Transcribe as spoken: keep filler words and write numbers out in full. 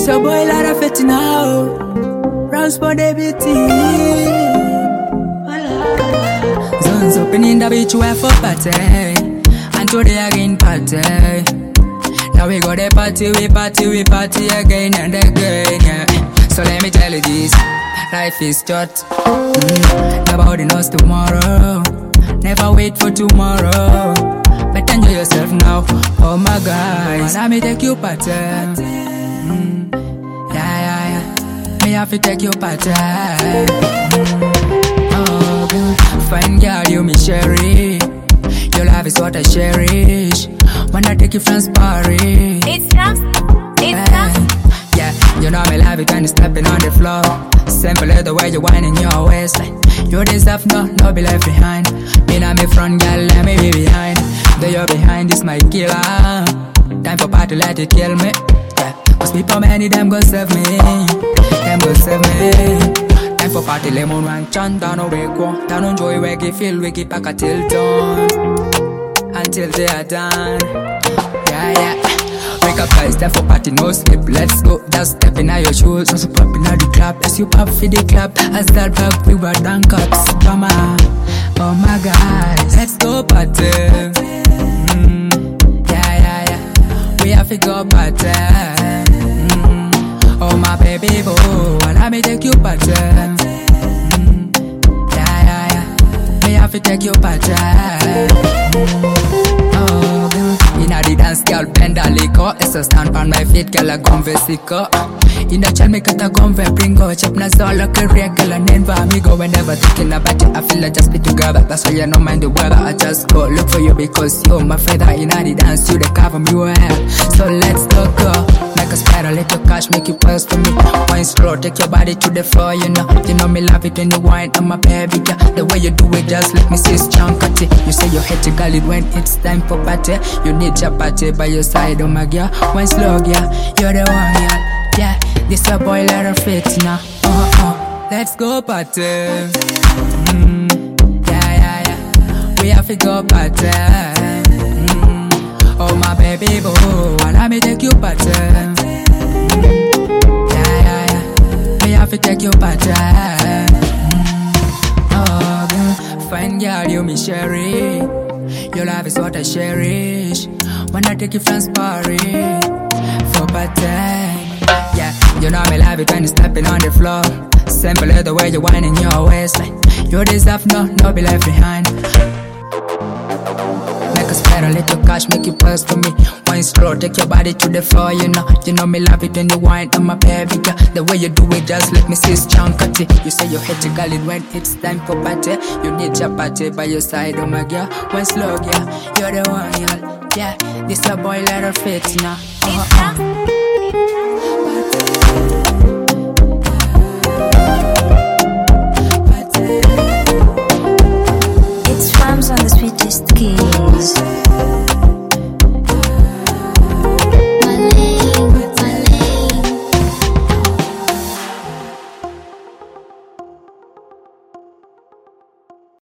This a boy lot of it now. Rounds for the beauty. Zones open in the beach where for party. And today again party. Now we got a party, we party, we party again and again, yeah. So let me tell you this, life is short. mm. Nobody knows tomorrow. Never wait for tomorrow. But enjoy yourself now, oh my guys. Let me take you party. mm. Yeah, yeah, yeah. Me have to take you party. mm. Oh, good. Fine girl, you me sherry. Your love is what I cherish. When I take you from Paris. It's from, it's from. Yeah, you know me love it when you stepping on the floor. Simple the way you whining your waistline. You deserve no, no be left behind. Me not me front, girl, let me be behind. Though you're behind, this my killer. Time for party, let it kill me. Yeah, cause people many, them go save me. Them go save me. Time for party, lemon wine, chant down a wake one. Down on joy, wake feel, wake pack a till dawn. Until they are done. Yeah, yeah. Wake up guys, time for party, no sleep. Let's go, just step in your shoes. Also pop in the club, as you pop for the club. As that back, we were done cups. Come on, oh my guys, let's go party. mm. Yeah, yeah, yeah. We have to go party. mm. Oh my baby boo, let me take you party. mm. Yeah, yeah, yeah. We have to take you party. Oh, girl. Inna the dance, girl, bend a liquor. It's a stand on my feet, girl, a gun vesico. Inna chan me cut a gun ve bringo. Chip na zolo career, girl, and then for me go. Whenever thinking about it, I feel like just be together. That's why you don't mind the weather. I just go look for you because you're my feather. Inna the dance, you the cover me well. So let's go, go. Make a spiral, let your cash make you purse for me. Wine slow, take your body to the floor, you know. You know me love it when you wine, I'm a baby, yeah. The way you do it, just let me see it's chunkity. You say you hate to girl it when it's time for party. You need your party by your side, oh my girl. Wine slow, yeah, you're the one, yeah. Yeah, this a boy let her fit now. Uh uh, let's go party. Mm, yeah, yeah, yeah. We have to go party. Mm, oh my baby boo, let me take you party. Yeah, yeah, yeah. We have to take you party. Oh, girl. Fine girl, you me sherry. Your love is what I cherish. When I take you from Paris for party. Yeah, you know me love it when you stepping on the floor. Simple the way you whining your waistline. You deserve no, no be left behind. Make a spiral, let your cash make you purse for me. Wine slow, take your body to the floor, you know. You know me love it when you wine, I'm a baby, yeah. The way you do it, just let me see it's chunkity. You say you hate to girl it when it's time for party. You need your party by your side, oh my girl. Wine slow, yeah, you're the one, yeah. Yeah, this a boy let her fit now. Uh-uh.